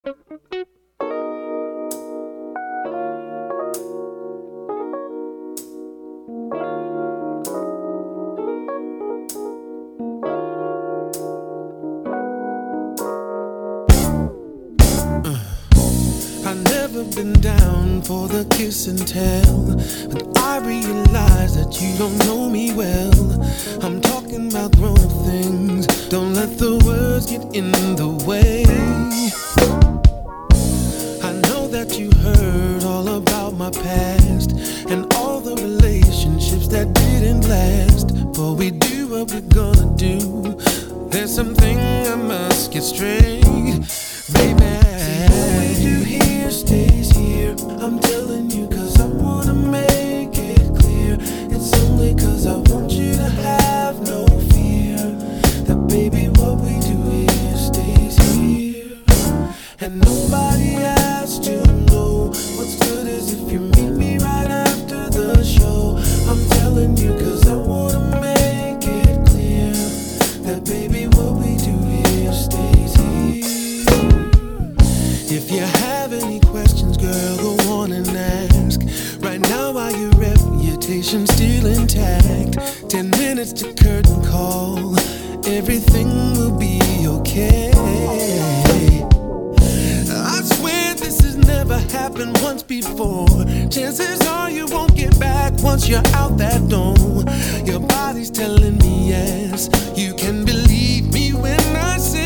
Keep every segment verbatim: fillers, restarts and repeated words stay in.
Never been down for the kiss and tell, but I realize that you don't know me well. I'm talking about grown-up things. Don't let the words get in the way. I know that you heard all about my past and all the relationships that didn't last. But we do what we're gonna do. There's something I must get straight, baby. Stays here. I'm telling you cause I wanna make it clear. It's only cause I want you to have no fear that baby what we do here stays here. And nobody has to know. What's good is if you meet me right after the show. I'm telling you cause I wanna make it clear that baby what we do here stays here. If you have any questions, girl, go on and ask. Right now, while your reputation's still intact, ten minutes to curtain call, everything will be okay. I swear this has never happened once before. Chances are you won't get back once you're out that door. Your body's telling me yes. You can believe me when I say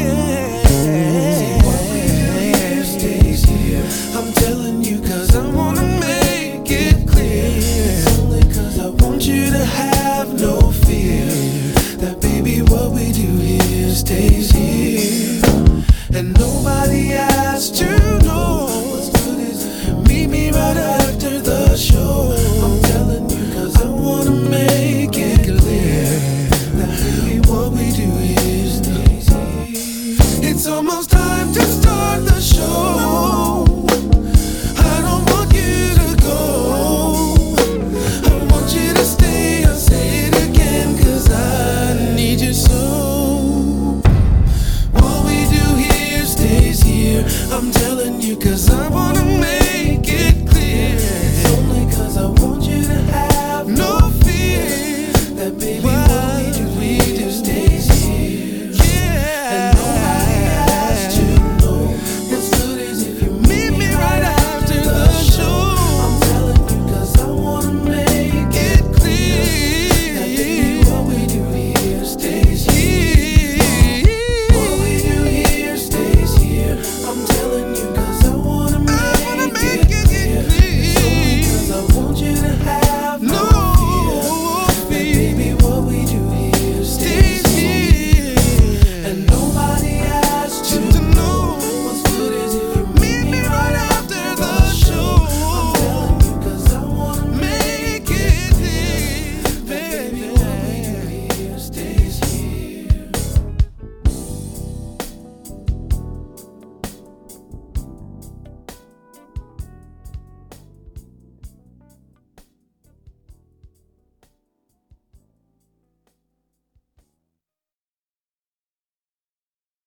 I'm telling you cause I wanna make it clear. It's only cause I want you to have no fear that baby what we do here stays here. And nobody has to know. What's good is meet me right after the show. I'm telling you cause I wanna make it clear that baby what we do here stays here. It's almost time to start the show.